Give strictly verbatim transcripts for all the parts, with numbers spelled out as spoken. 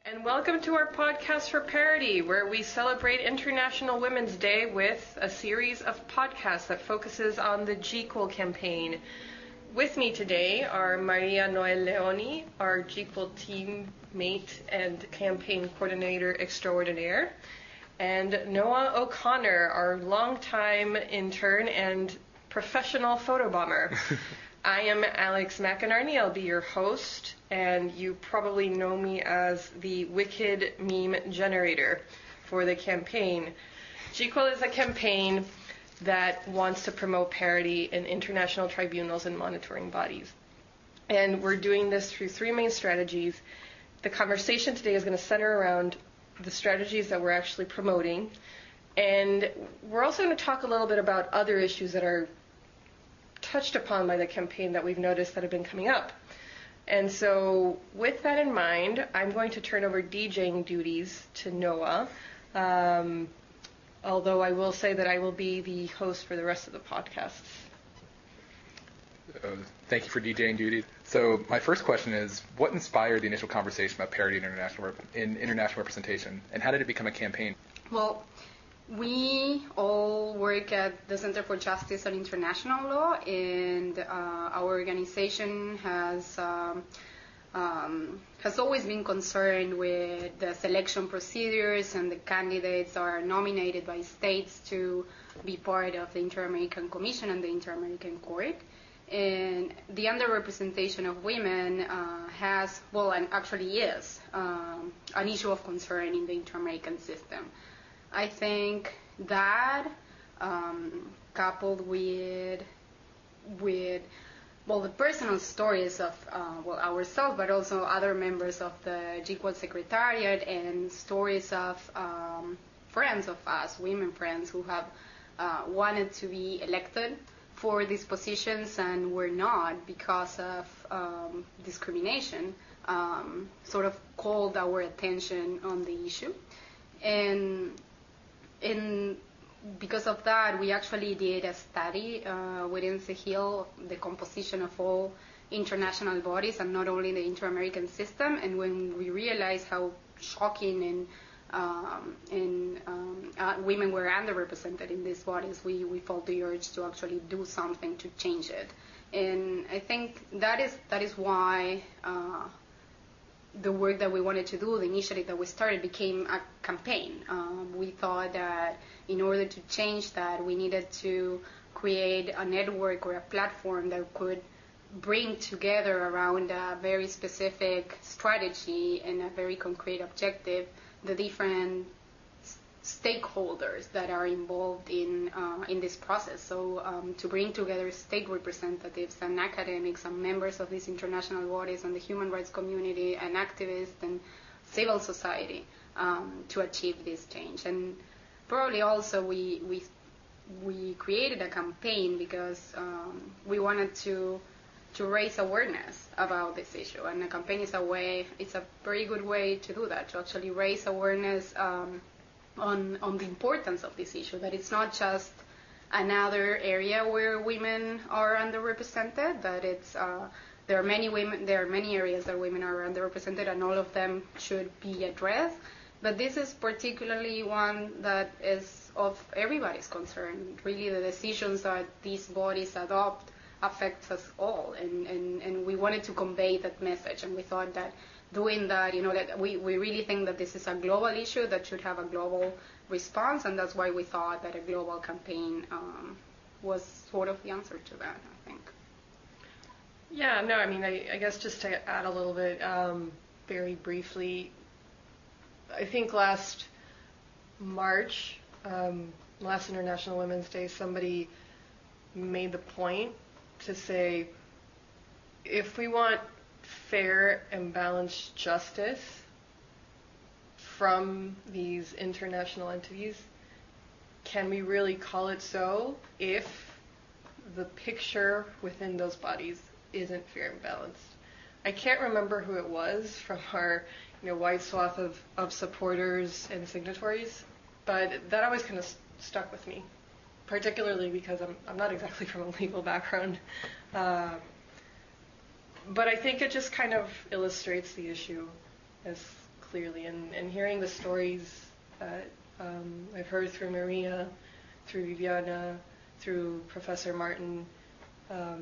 And welcome to our podcast for Parity, where we celebrate International Women's Day with a series of podcasts that focuses on the G-Quil campaign. With me today are Maria Noel Leoni, our G-Quil teammate and campaign coordinator extraordinaire, and Noah O'Connor, our longtime intern and professional photobomber. I am Alex McInerney. I'll be your host, and you probably know me as the Wicked Meme Generator for the campaign. G-Quil is a campaign that wants to promote parity in international tribunals and monitoring bodies. And we're doing this through three main strategies. The conversation today is going to center around the strategies that we're actually promoting. And we're also going to talk a little bit about other issues that are touched upon by the campaign that we've noticed that have been coming up. And so with that in mind, I'm going to turn over DJing duties to Noah, um, although I will say that I will be the host for the rest of the podcasts. Uh, thank you for DJing duties. So my first question is, what inspired the initial conversation about parity in international, rep- in international representation, and how did it become a campaign? Well, we all work at the Center for Justice and International Law, and uh, our organization has um, um, has always been concerned with the selection procedures and the candidates are nominated by states to be part of the Inter-American Commission and the Inter-American Court. And the underrepresentation of women uh, has, well, and actually is, um, an issue of concern in the Inter-American system. I think that, um, coupled with, with, well, the personal stories of, uh, well, ourselves, but also other members of the G-Quil Secretariat, and stories of um, friends of us, women friends, who have uh, wanted to be elected for these positions and were not because of um, discrimination, um, sort of called our attention on the issue. And in, because of that, we actually did a study uh, within CEGIL, the composition of all international bodies and not only the inter-American system. And when we realized how shocking and, um, and um, uh, women were underrepresented in these bodies, we, we felt the urge to actually do something to change it. And I think that is that is why uh, the work that we wanted to do, the initiative that we started, became a campaign. Um, we thought that in order to change that, we needed to create a network or a platform that could bring together around a very specific strategy and a very concrete objective the different stakeholders that are involved in uh, in this process. So um, to bring together state representatives and academics and members of these international bodies and the human rights community and activists and civil society um, to achieve this change. And probably also we we we created a campaign because um, we wanted to to raise awareness about this issue. And a campaign is a way, it's a very good way to do that, to actually raise awareness um, on on the importance of this issue, that it's not just another area where women are underrepresented, that it's uh, there are many women, there are many areas that women are underrepresented, and all of them should be addressed. But this is particularly one that is of everybody's concern. Really, the decisions that these bodies adopt affects us all, and, and, and we wanted to convey that message, and we thought that doing that, you know, that we, we really think that this is a global issue that should have a global response, and that's why we thought that a global campaign um, was sort of the answer to that, I think. Yeah, no, I mean, I, I guess just to add a little bit, um, very briefly, I think last March, um, last International Women's Day, somebody made the point to say, if we want fair and balanced justice from these international entities, can we really call it so if the picture within those bodies isn't fair and balanced? I can't remember who it was from our, you know, wide swath of, of supporters and signatories, but that always kind of st- stuck with me, particularly because I'm I'm not exactly from a legal background. Uh, But I think it just kind of illustrates the issue as clearly. And, and hearing the stories that um, I've heard through Maria, through Viviana, through Professor Martin, um,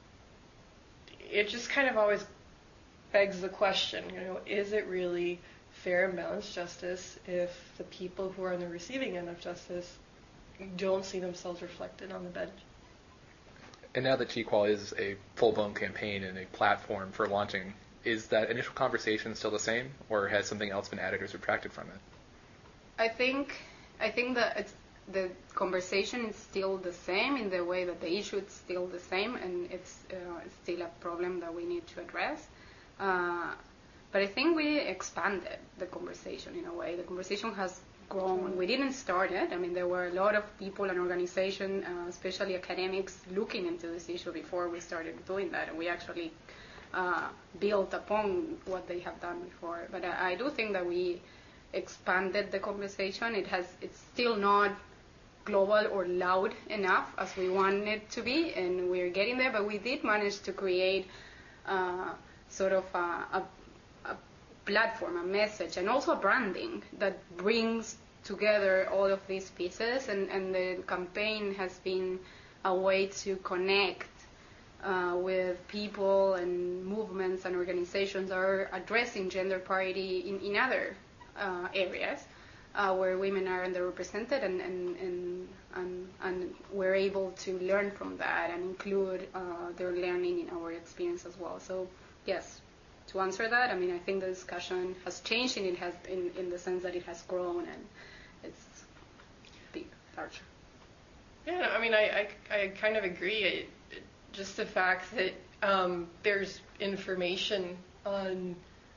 it just kind of always begs the question, you know, is it really fair and balanced justice if the people who are on the receiving end of justice don't see themselves reflected on the bench? And now that G-Qual is a full-blown campaign and a platform for launching, is that initial conversation still the same, or has something else been added or subtracted from it? I think I think that it's, the conversation is still the same in the way that the issue is still the same, and it's, uh, it's still a problem that we need to address. Uh, but I think we expanded the conversation in a way. The conversation has grown. We didn't start it. I mean, there were a lot of people and organizations, uh, especially academics, looking into this issue before we started doing that, and we actually uh, built upon what they have done before. But I, I do think that we expanded the conversation. It has. It's still not global or loud enough as we want it to be, and we're getting there. But we did manage to create uh, sort of a, a platform, a message, and also a branding that brings together all of these pieces, and, and the campaign has been a way to connect uh, with people and movements and organizations that are addressing gender parity in, in other uh, areas uh, where women are underrepresented, and, and, and, and, and we're able to learn from that and include uh, their learning in our experience as well. So yes, to answer that, I mean, I think the discussion has changed, and it has, in, in the sense that it has grown and it's big, larger. Yeah, I mean, I, I, I kind of agree. It, it, just the fact that um, there's information on,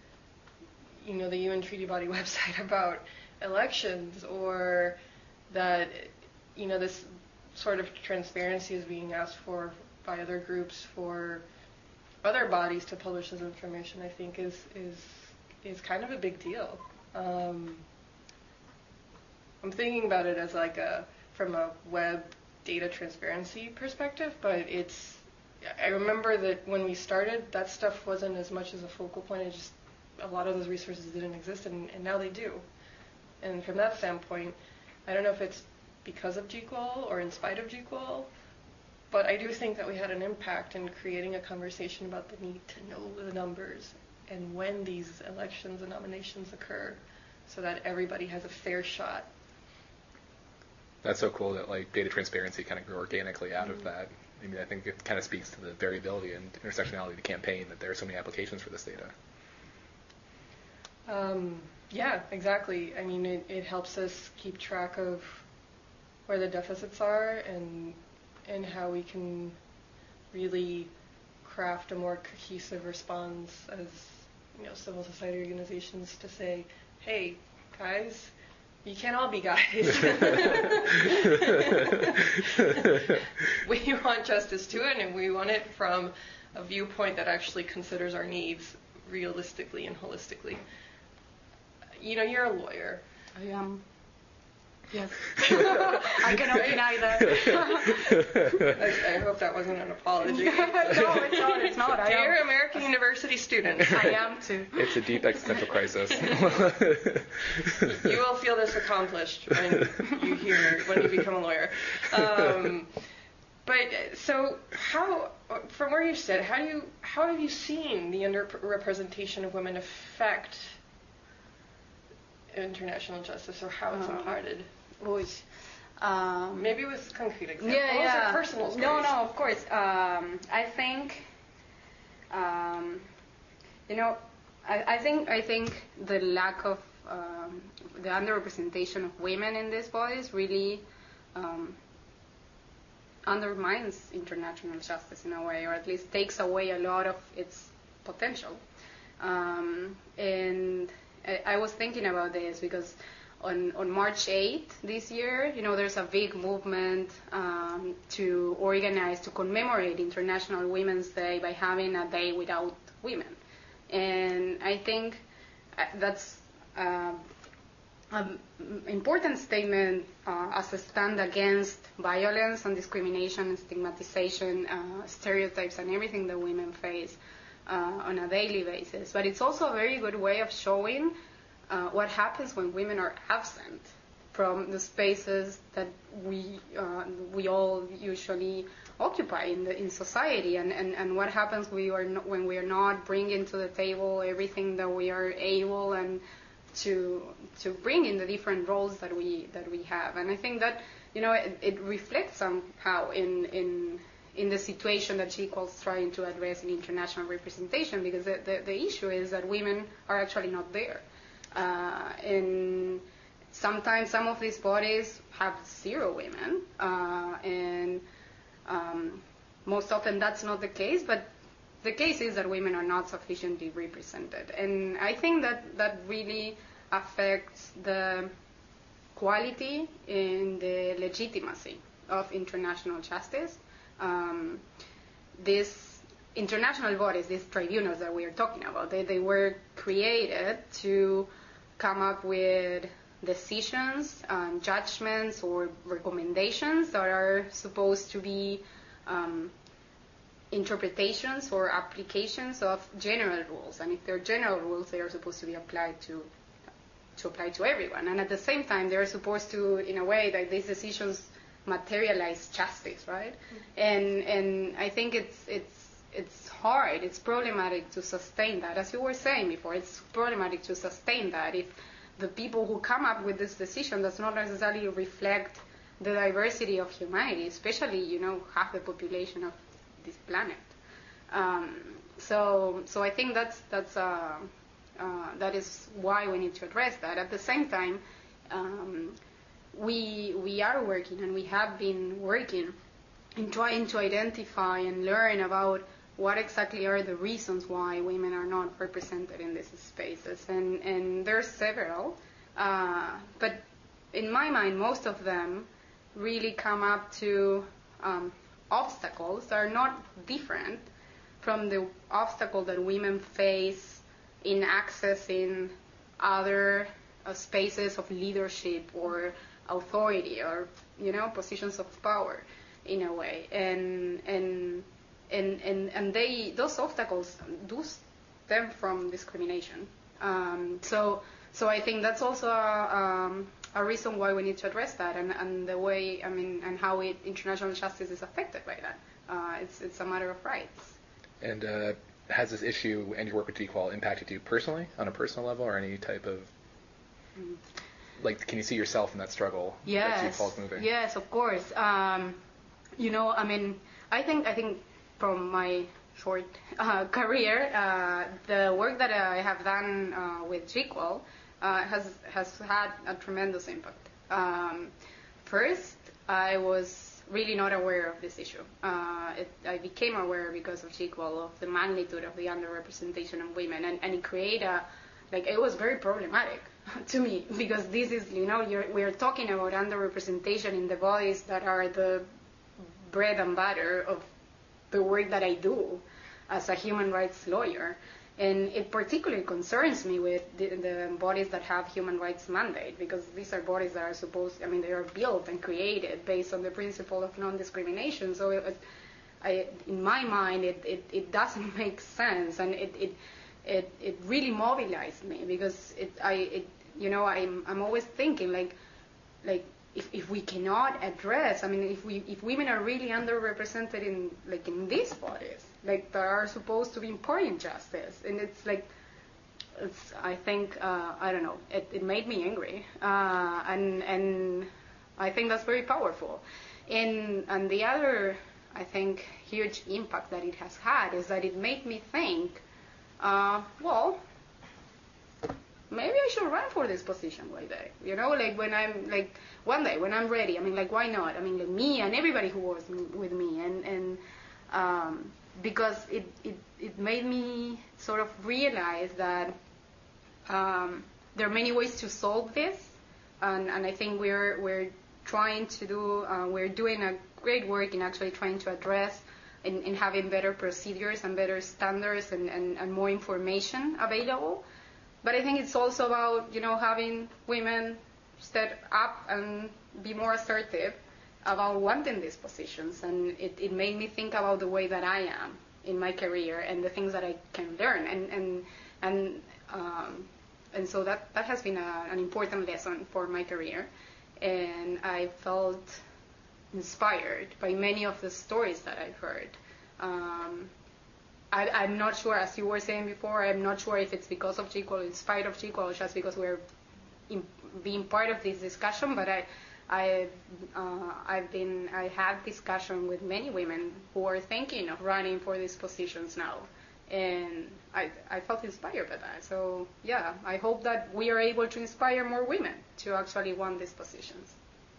you know, the U N Treaty Body website about elections, or that, you know, this sort of transparency is being asked for by other groups for other bodies to publish this information, I think is is is kind of a big deal. Um, I'm thinking about it as like a from a web data transparency perspective, but it's I remember that when we started, that stuff wasn't as much as a focal point. It just a lot of those resources didn't exist, and, and now they do. And from that standpoint, I don't know if it's because of G-Qual or in spite of G-Qual, but I do think that we had an impact in creating a conversation about the need to know the numbers and when these elections and nominations occur, so that everybody has a fair shot. That's so cool that like data transparency kind of grew organically out mm-hmm. of that. I mean, I think it kind of speaks to the variability and intersectionality of the campaign, that there are so many applications for this data. Um, yeah, exactly. I mean, it, it helps us keep track of where the deficits are, and and how we can really craft a more cohesive response as, you know, civil society organizations to say, hey, guys, you can't all be guys. We want justice too, and we want it from a viewpoint that actually considers our needs realistically and holistically. You know, you're a lawyer. I am. Yes. I cannot deny that. I, I hope that wasn't an apology. No, it's not. It's not. I Dear am. American University student. I am too. It's a deep existential crisis. You will feel this accomplished when you hear, when you become a lawyer. Um, but so, how, from where you sit, how do you, how have you seen the underrepresentation of women affect international justice, or how it's uh, imparted? Um, Maybe with concrete examples yeah, yeah. or personal stories. No, no, of course. Um, I think, um, you know, I, I think I think the lack of um, the underrepresentation of women in these bodies really um, undermines international justice in a way, or at least takes away a lot of its potential. Um, and I, I was thinking about this because on, on March eighth this year, you know, there's a big movement um, to organize, to commemorate International Women's Day by having a day without women. And I think that's uh, an important statement uh, as a stand against violence and discrimination and stigmatization, uh, stereotypes and everything that women face uh, on a daily basis. But it's also a very good way of showing uh, what happens when women are absent from the spaces that we uh, we all usually occupy in the in society, and, and, and what happens we are no, when we are not bringing to the table everything that we are able and to to bring in the different roles that we that we have. And I think that, you know, it, it reflects somehow in in in the situation that G Equal is trying to address in international representation, because the, the, the issue is that women are actually not there. Uh, and sometimes some of these bodies have zero women, uh, and um, most often that's not the case, but the case is that women are not sufficiently represented. And I think that that really affects the quality and the legitimacy of international justice. Um, these international bodies, these tribunals that we are talking about, they, they were created to come up with decisions, um, judgments, or recommendations that are supposed to be um, interpretations or applications of general rules. And if they're general rules, they are supposed to be applied to to apply to everyone. And at the same time, they're supposed to, in a way, that these decisions materialize justice, right? Mm-hmm. And and I think it's it's it's hard, it's problematic to sustain that. As you were saying before, it's problematic to sustain that if the people who come up with this decision does not necessarily reflect the diversity of humanity, especially, you know, half the population of this planet. Um, so so I think that's that's uh, uh, that is why we need to address that. At the same time, um, we we are working, and we have been working in trying to identify and learn about what exactly are the reasons why women are not represented in these spaces. And, and there's several, uh, but in my mind, most of them really come up to um, obstacles that are not different from the obstacle that women face in accessing other uh, spaces of leadership or authority, or, you know, positions of power in a way. And and and and, and they those obstacles do stem from discrimination. Um, so so I think that's also a, um, a reason why we need to address that, and, and the way, I mean, and how it, international justice is affected by that. Uh, it's it's a matter of rights. And uh, has this issue and your work with G Equal impacted you personally, on a personal level, or any type of, mm. like, can you see yourself in that struggle? Yes. That G Equal is moving? Yes, of course. Um, you know, I mean, I think I think from my short uh, career, uh, the work that I have done uh, with G Equal uh, has has had a tremendous impact. Um, first, I was really not aware of this issue. Uh, it, I became aware because of G Equal of the magnitude of the underrepresentation of women, and, and it created a, like, it was very problematic to me, because this is, you know, you're, we're talking about underrepresentation in the bodies that are the bread and butter of the work that I do as a human rights lawyer. And it particularly concerns me with the, the bodies that have human rights mandate, because these are bodies that are supposed, I mean, they are built and created based on the principle of non-discrimination. So it, I, in my mind, it, it, it doesn't make sense, and it, it it it really mobilized me, because it I it you know I'm I'm always thinking like like if if we cannot address, I mean, if we if women are really underrepresented in like in these bodies, like, that are supposed to be important justice, and it's like, it's, I think, uh, I don't know, it, it made me angry, uh, and and I think that's very powerful. And and the other, I think, huge impact that it has had is that it made me think, uh, well, maybe I should run for this position one day, you know, like when I'm, like, one day, when I'm ready, I mean, like, why not? I mean, like, me and everybody who was with me, and, and um, because it, it, it made me sort of realize that um, there are many ways to solve this, and, and I think we're, we're trying to do, uh, we're doing a great work in actually trying to address in, in having better procedures and better standards and, and, and more information available. But I think it's also about, you know, having women step up and be more assertive about wanting these positions. And it, it made me think about the way that I am in my career and the things that I can learn. And and and um, and so that, that has been a, an important lesson for my career. And I felt inspired by many of the stories that I've heard. Um, I, I'm not sure, as you were saying before, I'm not sure if it's because of G Equal, in spite of G Equal, or just because we're in, being part of this discussion. But I, I, uh, I've been, I had discussion with many women who are thinking of running for these positions now, and I, I felt inspired by that. So yeah, I hope that we are able to inspire more women to actually want these positions.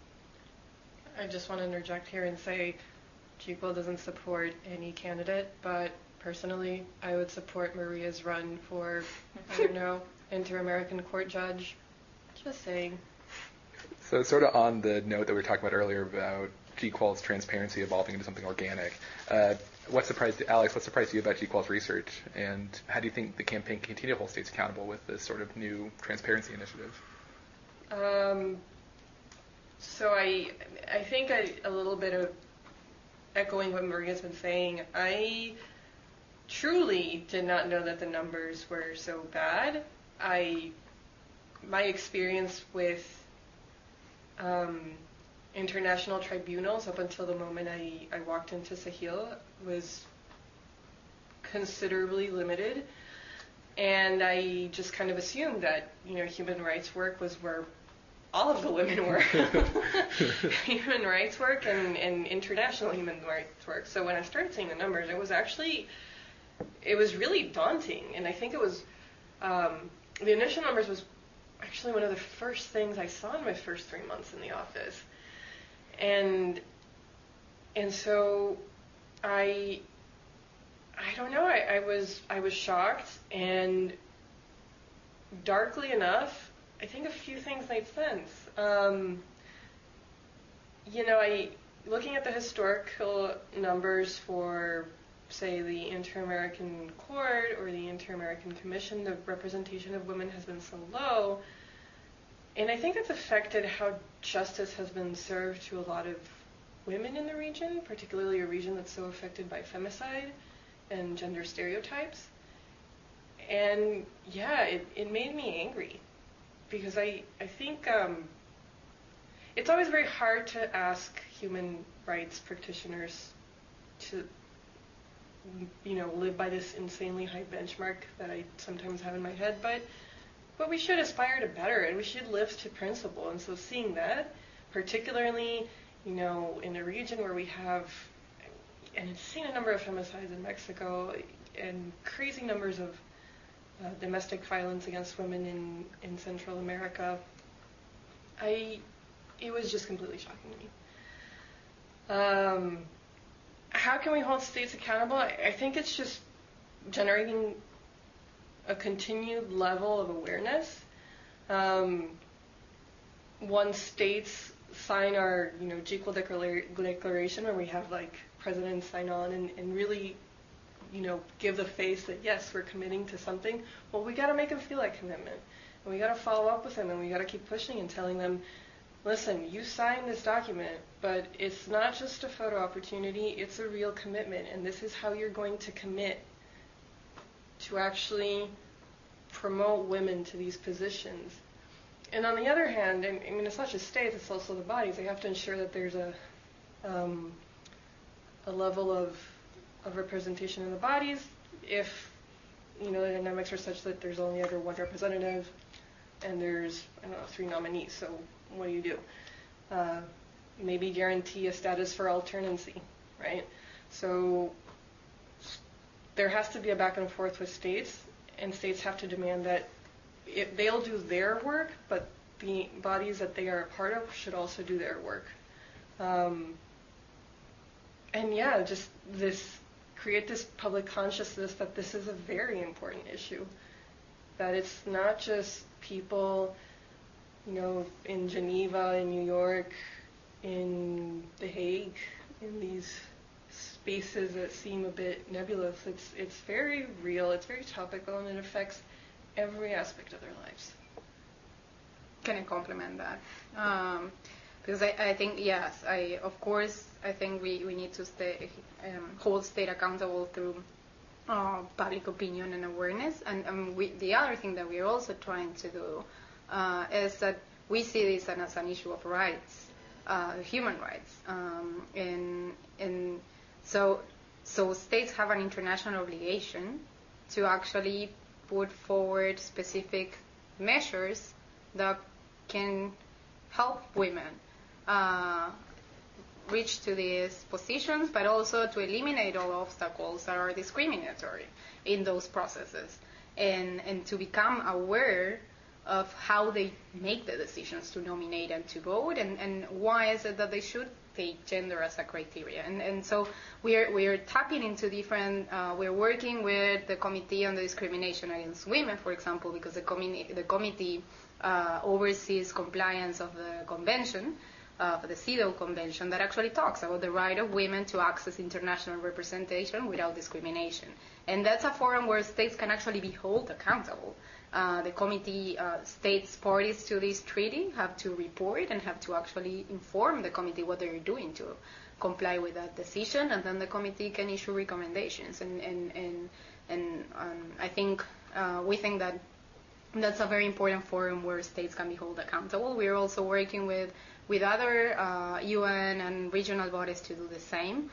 I just want to interject here and say G Equal doesn't support any candidate, but personally, I would support Maria's run for, I don't know, Inter-American Court Judge. Just saying. So sort of on the note that we were talking about earlier about G Equal's transparency evolving into something organic, uh, what surprised Alex, what surprised you about G Equal's research, and how do you think the campaign can continue to hold states accountable with this sort of new transparency initiative? Um, so I, I think I, a little bit of echoing what Maria's been saying, I truly did not know that the numbers were so bad. I, my experience with um, international tribunals up until the moment I, I walked into Sahil was considerably limited, and I just kind of assumed that, you know, human rights work was where all of the women work. Human rights work and, and international human rights work. So when I started seeing the numbers, it was actually, it was really daunting. And I think it was, um, the initial numbers was actually one of the first things I saw in my first three months in the office. And, and so I, I don't know, I, I was, I was shocked, and darkly enough, I think a few things made sense. Um, you know, I looking at the historical numbers for, say, the Inter-American Court or the Inter-American Commission, the representation of women has been so low, and I think it's affected how justice has been served to a lot of women in the region, particularly a region that's so affected by femicide and gender stereotypes. And yeah, it, it made me angry. Because I, I think um, it's always very hard to ask human rights practitioners to, you know, live by this insanely high benchmark that I sometimes have in my head, but but we should aspire to better, and we should live to principle. And so seeing that, particularly, you know, in a region where we have, and it's seen a number of femicides in Mexico, and crazy numbers of Uh, domestic violence against women in, in Central America, I, it was just completely shocking to me. Um, how can we hold states accountable? I, I think it's just generating a continued level of awareness. Um, once states sign our, you know, G Equal Declaration, where we have like presidents sign on and, and really, you know, give the face that, yes, we're committing to something, well, we got to make them feel that commitment. And we got to follow up with them, and we got to keep pushing and telling them, listen, you signed this document, but it's not just a photo opportunity, it's a real commitment, and this is how you're going to commit to actually promote women to these positions. And on the other hand, I mean, it's not just states, it's also the bodies. They have to ensure that there's a, um, a level of of representation in the bodies. If, you know, the dynamics are such that there's only ever one representative and there's, I don't know, three nominees, so what do you do? Uh, maybe guarantee a status for alternancy, right? So there has to be a back and forth with states, and states have to demand that if they'll do their work, but the bodies that they are a part of should also do their work. Um, and yeah, just this, create this public consciousness that this is a very important issue, that it's not just people, you know, in Geneva, in New York, in The Hague, in these spaces that seem a bit nebulous. It's it's very real, it's very topical, and it affects every aspect of their lives. Can I compliment that? Um, because I, I think, yes, I of course, I think we, we need to stay, um, hold state accountable through uh, public opinion and awareness. And, and we, the other thing that we're also trying to do uh, is that we see this as an issue of rights, uh, human rights. Um, and and so, so states have an international obligation to actually put forward specific measures that can help women uh, reach to these positions, but also to eliminate all obstacles that are discriminatory in those processes, and, and to become aware of how they make the decisions to nominate and to vote, and, and why is it that they should take gender as a criteria. And, and so we're, we're tapping into different, uh, we're working with the Committee on the Discrimination Against Women, for example, because the, commi- the committee uh, oversees compliance of the convention, uh, the CEDAW Convention, that actually talks about the right of women to access international representation without discrimination. And that's a forum where states can actually be held accountable. Uh, the committee, uh, states parties to this treaty have to report and have to actually inform the committee what they're doing to comply with that decision, and then the committee can issue recommendations. And and and, and um, I think uh, we think that that's a very important forum where states can be held accountable. We're also working with with other uh, U N and regional bodies to do the same.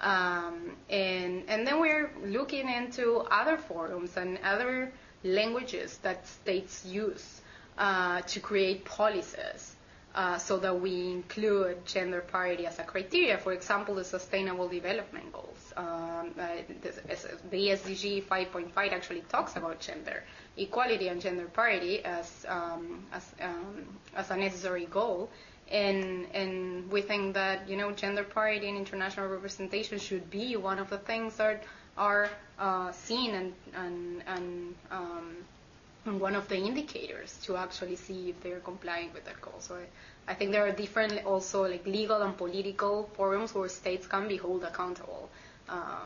Um, and and then we're looking into other forums and other languages that states use uh, to create policies uh, so that we include gender parity as a criteria. For example, the Sustainable Development Goals. Um, uh, the S D G five point five actually talks about gender equality and gender parity as um, as um, as a necessary goal. And and we think that, you know, gender parity and international representation should be one of the things that are uh, seen and and and, um, and one of the indicators to actually see if they're complying with that goal. So I, I think there are different also like legal and political forums where states can be held accountable. Uh,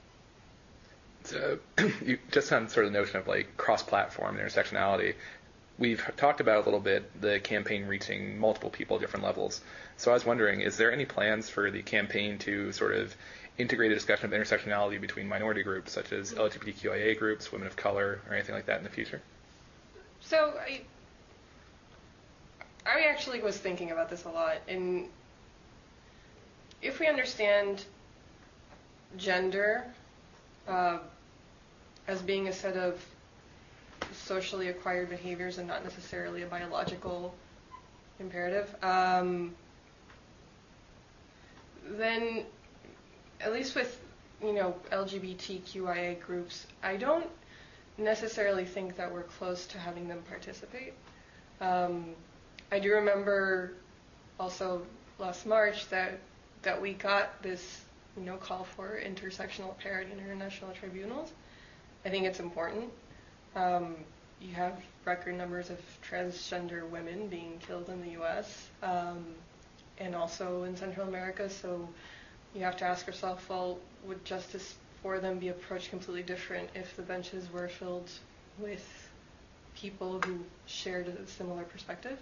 so you, just on sort of the notion of like cross-platform intersectionality, we've talked about a little bit the campaign reaching multiple people at different levels. So I was wondering, is there any plans for the campaign to sort of integrate a discussion of intersectionality between minority groups such as L G B T Q I A groups, women of color, or anything like that in the future? So I, I actually was thinking about this a lot. And if we understand gender uh, as being a set of socially acquired behaviors and not necessarily a biological imperative, um, then at least with, you know, L G B T Q I A groups, I don't necessarily think that we're close to having them participate. Um, I do remember also last March that that we got this, you know, call for intersectional parity in international tribunals. I think it's important. Um, you have record numbers of transgender women being killed in the U S um, and also in Central America, so you have to ask yourself, well, would justice for them be approached completely different if the benches were filled with people who shared a similar perspective?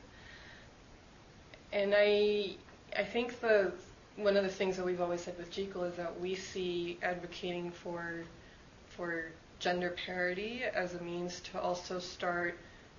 And I I think the one of the things that we've always said with G E C L is that we see advocating for for gender parity as a means to also start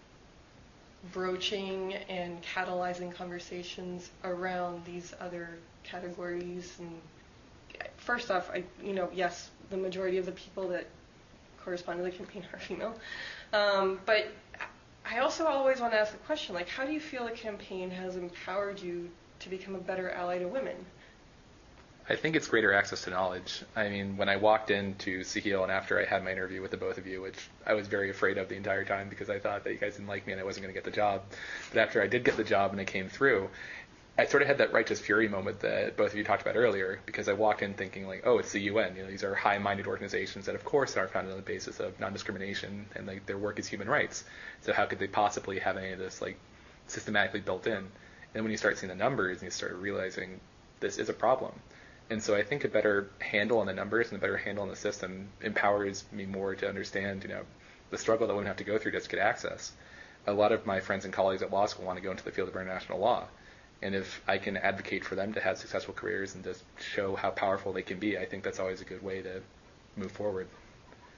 broaching and catalyzing conversations around these other categories. And first off, I, you know, yes, the majority of the people that correspond to the campaign are female. Um, but I also always want to ask the question, like, how do you feel the campaign has empowered you to become a better ally to women? I think it's greater access to knowledge. I mean, when I walked into C H I L and after I had my interview with the both of you, which I was very afraid of the entire time because I thought that you guys didn't like me and I wasn't going to get the job. But after I did get the job and it came through, I sort of had that righteous fury moment that both of you talked about earlier, because I walked in thinking like, oh, it's the U N. You know, these are high-minded organizations that, of course, are founded on the basis of non-discrimination and like their work is human rights. So how could they possibly have any of this like systematically built in? And when you start seeing the numbers and you start realizing this is a problem. And so I think a better handle on the numbers and a better handle on the system empowers me more to understand, you know, the struggle that women have to go through just to get access. A lot of my friends and colleagues at law school want to go into the field of international law. And if I can advocate for them to have successful careers and just show how powerful they can be, I think that's always a good way to move forward.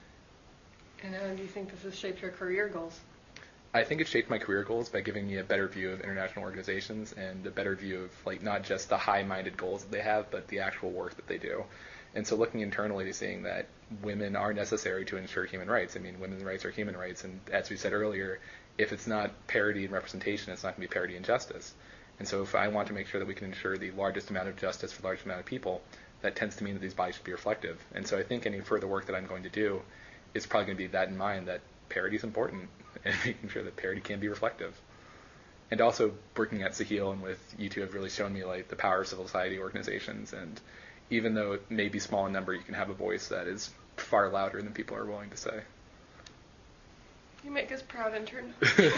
And how do you think this has shaped your career goals? I think it shaped my career goals by giving me a better view of international organizations and a better view of like not just the high-minded goals that they have, but the actual work that they do. And so looking internally to seeing that women are necessary to ensure human rights. I mean, women's rights are human rights, and as we said earlier, if it's not parity in representation, it's not going to be parity in justice. And so if I want to make sure that we can ensure the largest amount of justice for the largest amount of people, that tends to mean that these bodies should be reflective. And so I think any further work that I'm going to do is probably going to be that in mind, that parity is important, and making sure that parity can be reflective. And also working at Sahil and with you two have really shown me like the power of civil society organizations, and even though it may be small in number, you can have a voice that is far louder than people are willing to say. You make us proud, intern.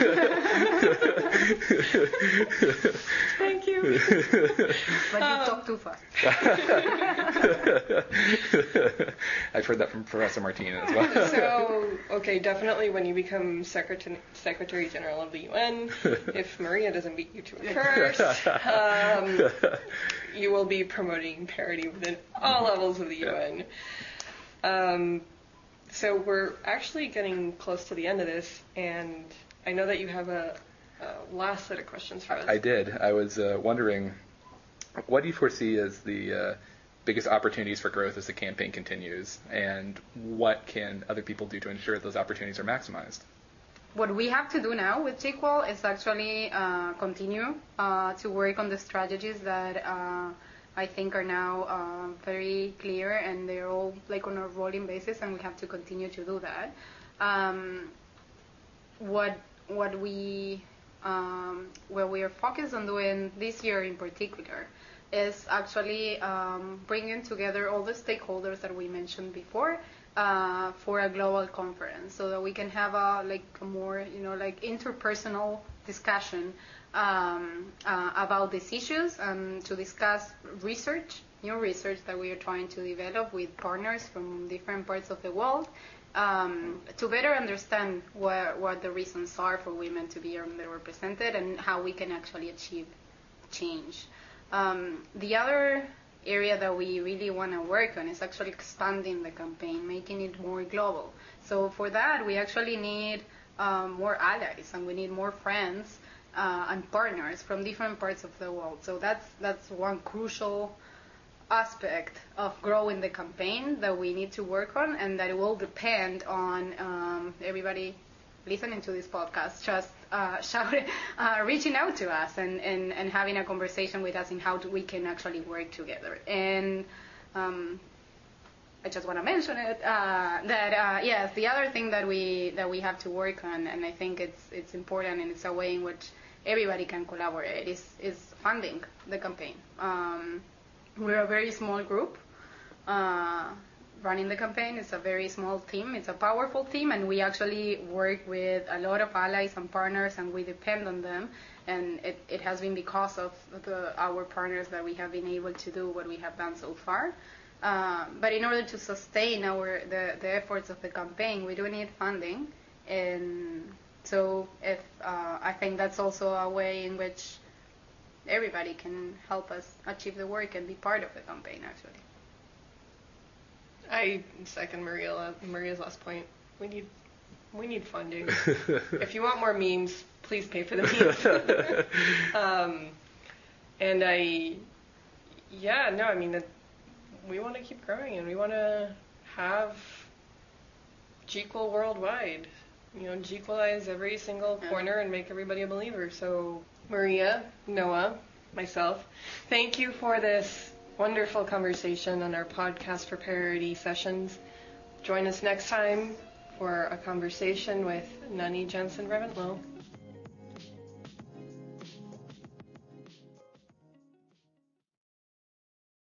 Thank you. But you talk too fast. I've heard that from Professor Martina as well. So, okay, definitely when you become Secretary, Secretary General of the U N, if Maria doesn't beat you to it first, um, you will be promoting parity within all levels of the U N. Um, So we're actually getting close to the end of this, and I know that you have a, a last set of questions for us. I did. I was uh, wondering, what do you foresee as the uh, biggest opportunities for growth as the campaign continues, and what can other people do to ensure those opportunities are maximized? What we have to do now with G-Qual is actually uh, continue uh, to work on the strategies that uh, I think are now uh, very clear, and they're all like on a rolling basis, and we have to continue to do that. Um, what what we um, what we are focused on doing this year in particular is actually um, bringing together all the stakeholders that we mentioned before uh, for a global conference, so that we can have a like a more you know like interpersonal discussion Um, uh, about these issues, and to discuss research, new research that we are trying to develop with partners from different parts of the world, um, to better understand what, what the reasons are for women to be underrepresented and how we can actually achieve change. Um, the other area that we really want to work on is actually expanding the campaign, making it more global. So for that, we actually need um, more allies, and we need more friends Uh, and partners from different parts of the world. So that's that's one crucial aspect of growing the campaign that we need to work on, and that it will depend on um, everybody listening to this podcast just uh, shout, uh, reaching out to us and, and, and having a conversation with us in how to, we can actually work together. And um, I just want to mention it uh, that uh, yes, the other thing that we that we have to work on, and I think it's it's important, and it's a way in which everybody can collaborate, is is funding the campaign. Um, we're a very small group uh, running the campaign. It's a very small team. It's a powerful team, and we actually work with a lot of allies and partners, and we depend on them. And it, it has been because of the, our partners that we have been able to do what we have done so far. Uh, but in order to sustain our the, the efforts of the campaign, we do need funding, and so if uh, I think that's also a way in which everybody can help us achieve the work and be part of the campaign. Actually, I second Maria Maria's last point. We need we need funding. If you want more memes, please pay for the memes. um, and I, yeah, no, I mean that. We want to keep growing, and we want to have G-Qual worldwide. You know, G-Qualize every single corner and make everybody a believer. So, Maria, Noah, myself, thank you for this wonderful conversation on our podcast for Parity sessions. Join us next time for a conversation with Nani Jensen Reventlow.